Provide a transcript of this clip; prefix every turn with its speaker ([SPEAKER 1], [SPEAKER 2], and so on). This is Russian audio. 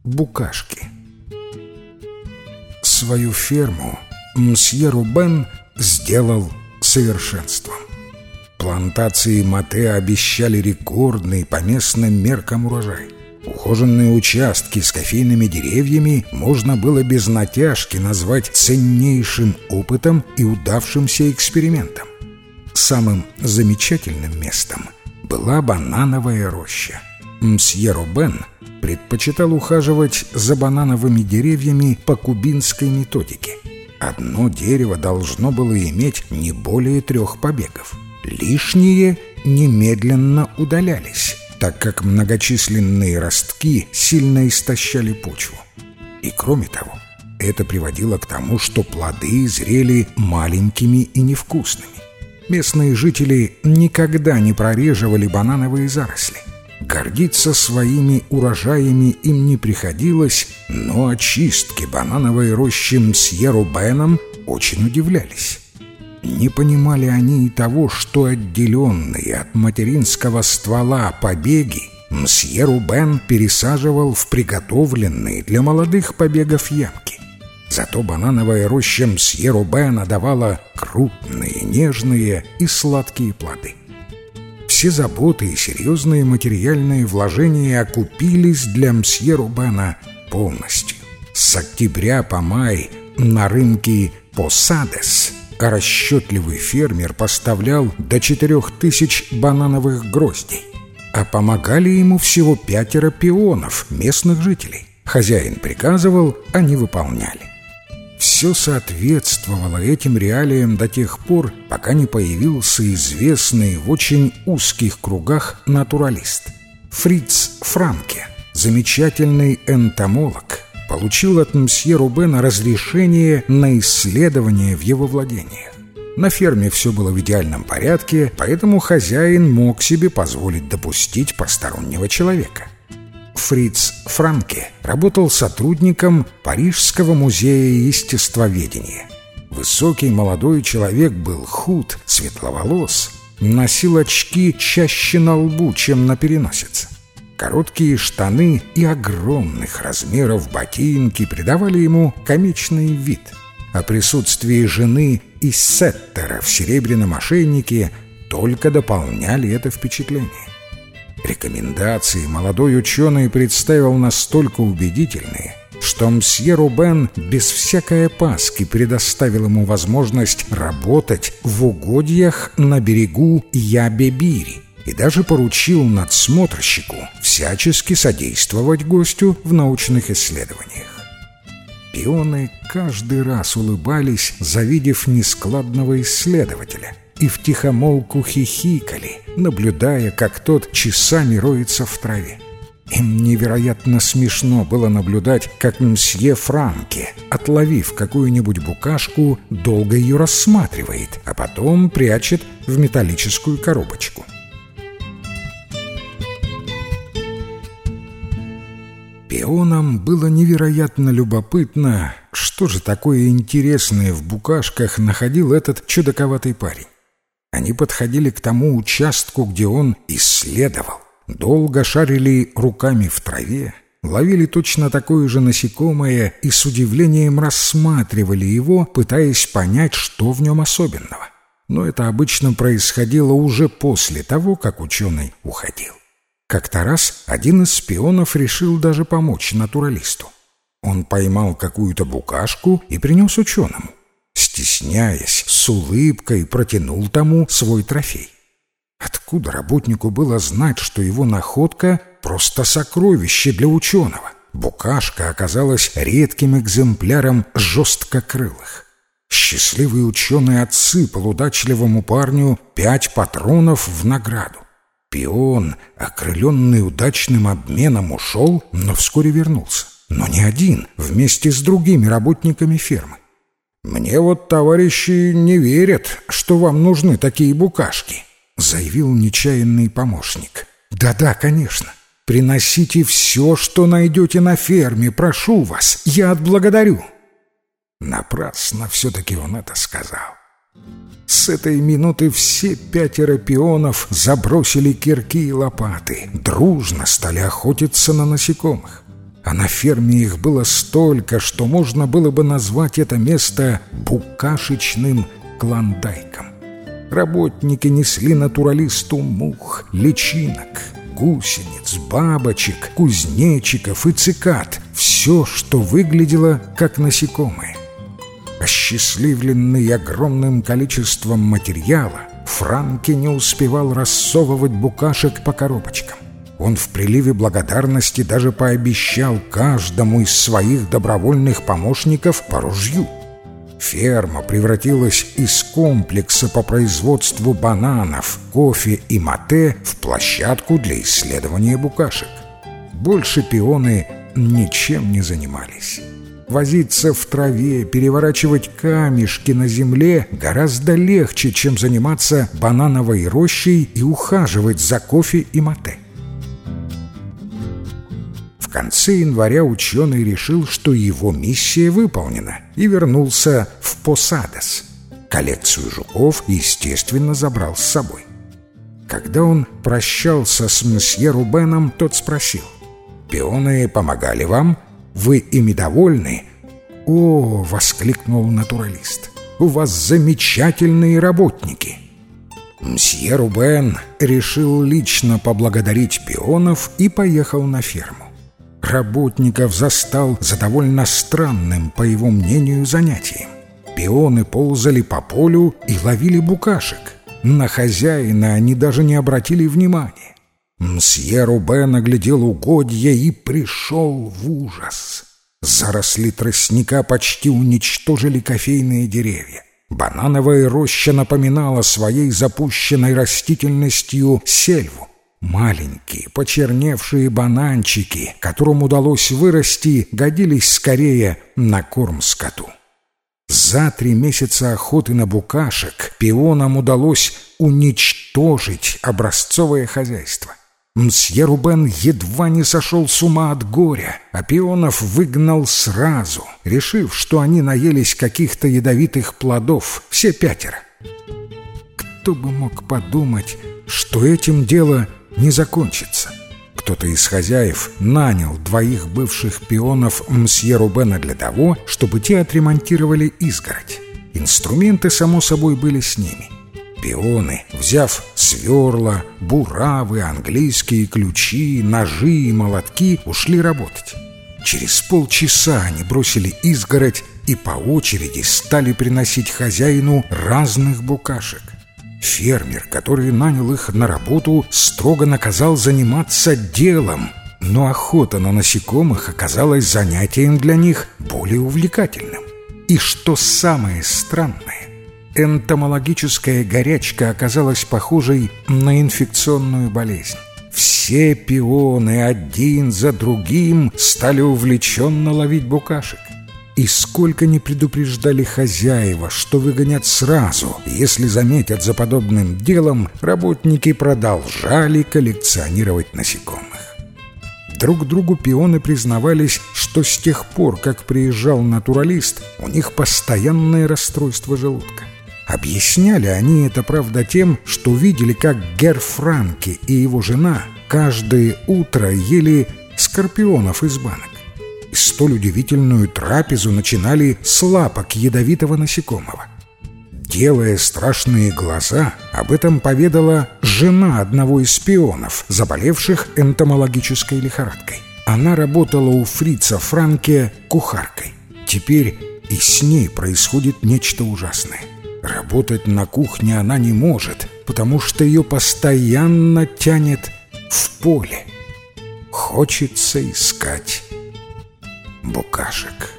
[SPEAKER 1] букашки. Свою ферму мсье Рубен сделал совершенством. Плантации мате обещали рекордный по местным меркам урожай. Ухоженные участки с кофейными деревьями можно было без натяжки назвать ценнейшим опытом и удавшимся экспериментом. Самым замечательным местом была банановая роща. Мсье Рубен предпочитал ухаживать за банановыми деревьями по кубинской методике. Одно дерево должно было иметь не более 3 побегов. Лишние немедленно удалялись, так как многочисленные ростки сильно истощали почву. И кроме того, это приводило к тому, что плоды зрели маленькими и невкусными. Местные жители никогда не прореживали банановые заросли. Гордиться своими урожаями им не приходилось, но очистки банановой рощи мсье Рубеном очень удивлялись. Не понимали они и того, что отделенные от материнского ствола побеги мсье Рубен пересаживал в приготовленные для молодых побегов ямки. Зато банановая роща мсье Рубена давала крупные, нежные и сладкие плоды. Все заботы и серьезные материальные вложения окупились для мсье Рубена полностью. С октября по май на рынке Посадес расчетливый фермер поставлял до 4000 банановых гроздей, а помогали ему всего 5 пионов, местных жителей. Хозяин приказывал, они выполняли. Все соответствовало этим реалиям до тех пор, пока не появился известный в очень узких кругах натуралист. Фриц Франке, замечательный энтомолог, получил от мсье Рубена разрешение на исследование в его владениях. На ферме все было в идеальном порядке, поэтому хозяин мог себе позволить допустить постороннего человека. Фриц Франке работал сотрудником Парижского музея естествоведения. Высокий молодой человек был худ, светловолос, носил очки чаще на лбу, чем на переносице. Короткие штаны и огромных размеров ботинки придавали ему комичный вид, а присутствие жены и сеттера в серебряном ошейнике только дополняли это впечатление. Рекомендации молодой ученый представил настолько убедительные, что мсье Рубен без всякой опаски предоставил ему возможность работать в угодьях на берегу Ябе-Бири и даже поручил надсмотрщику всячески содействовать гостю в научных исследованиях. Пионы каждый раз улыбались, завидев нескладного исследователя, и втихомолку хихикали, наблюдая, как тот часами роется в траве. Им невероятно смешно было наблюдать, как мсье Франке, отловив какую-нибудь букашку, долго ее рассматривает, а потом прячет в металлическую коробочку. Пионам было невероятно любопытно, что же такое интересное в букашках находил этот чудаковатый парень. Они подходили к тому участку, где он исследовал, долго шарили руками в траве, ловили точно такое же насекомое и с удивлением рассматривали его, пытаясь понять, что в нем особенного. Но это обычно происходило уже после того, как ученый уходил. Как-то раз один из шпионов решил даже помочь натуралисту. Он поймал какую-то букашку и принес ученому. Стесняясь, с улыбкой протянул тому свой трофей. Откуда работнику было знать, что его находка — просто сокровище для ученого? Букашка оказалась редким экземпляром жесткокрылых. Счастливый ученый отсыпал удачливому парню 5 патронов в награду. Пион, окрыленный удачным обменом, ушел, но вскоре вернулся. Но не один, вместе с другими работниками фермы. «Мне вот товарищи не верят, что вам нужны такие букашки», — заявил нечаянный помощник. «Да-да, конечно. Приносите все, что найдете на ферме, прошу вас, я отблагодарю». Напрасно все-таки он это сказал. С этой минуты все 5 пионов забросили кирки и лопаты, дружно стали охотиться на насекомых. а на ферме их было столько, что можно было бы назвать это место букашечным клондайком. Работники несли натуралисту мух, личинок, гусениц, бабочек, кузнечиков и цикад, все, что выглядело как насекомые. Осчастливленный огромным количеством материала, Франке не успевал рассовывать букашек по коробочкам. Он в приливе благодарности даже пообещал каждому из своих добровольных помощников по ружью. Ферма превратилась из комплекса по производству бананов, кофе и мате в площадку для исследования букашек. Больше пионы ничем не занимались. Возиться в траве, переворачивать камешки на земле гораздо легче, чем заниматься банановой рощей и ухаживать за кофе и мате. В конце января ученый решил, что его миссия выполнена, и вернулся в Посадос. Коллекцию жуков, естественно, забрал с собой. Когда он прощался с мсье Рубеном, тот спросил: «Пионы помогали вам? Вы ими довольны?» «О!» — воскликнул натуралист. «У вас замечательные работники!» Мсье Рубен решил лично поблагодарить пионов и поехал на ферму. Работников застал за довольно странным, по его мнению, занятием. Пионы ползали по полю и ловили букашек. На хозяина они даже не обратили внимания. Мсье Рубен оглядел угодья и пришел в ужас. Заросли тростника почти уничтожили кофейные деревья. Банановая роща напоминала своей запущенной растительностью сельву. Маленькие, почерневшие бананчики, которым удалось вырасти, годились скорее на корм скоту. За 3 месяца охоты на букашек пионам удалось уничтожить образцовое хозяйство. Мсье Рубен едва не сошел с ума от горя, а пионов выгнал сразу, решив, что они наелись каких-то ядовитых плодов, все 5. Кто бы мог подумать, что этим дело не закончится. Кто-то из хозяев нанял 2 бывших пионов мсье Рубена для того, чтобы те отремонтировали изгородь. Инструменты, само собой, были с ними. Пионы, взяв сверла, буравы, английские ключи, ножи и молотки, ушли работать. Через полчаса они бросили изгородь и по очереди стали приносить хозяину разных букашек. Фермер, который нанял их на работу, строго наказал заниматься делом, но охота на насекомых оказалась занятием для них более увлекательным. И что самое странное, энтомологическая горячка оказалась похожей на инфекционную болезнь. Все пионы один за другим стали увлеченно ловить букашек. И сколько ни предупреждали хозяева, что выгонят сразу, если заметят за подобным делом, работники продолжали коллекционировать насекомых. Друг другу пионы признавались, что с тех пор, как приезжал натуралист, у них постоянное расстройство желудка. Объясняли они это, правда, тем, что видели, как герр Франке и его жена каждое утро ели скорпионов из банок. И столь удивительную трапезу начинали с лапок ядовитого насекомого. Делая страшные глаза, об этом поведала жена одного из пионов, заболевших энтомологической лихорадкой. Она работала у фрица Франке кухаркой. Теперь и с ней происходит нечто ужасное. Работать на кухне она не может, потому что ее постоянно тянет в поле. Хочется искать букашек.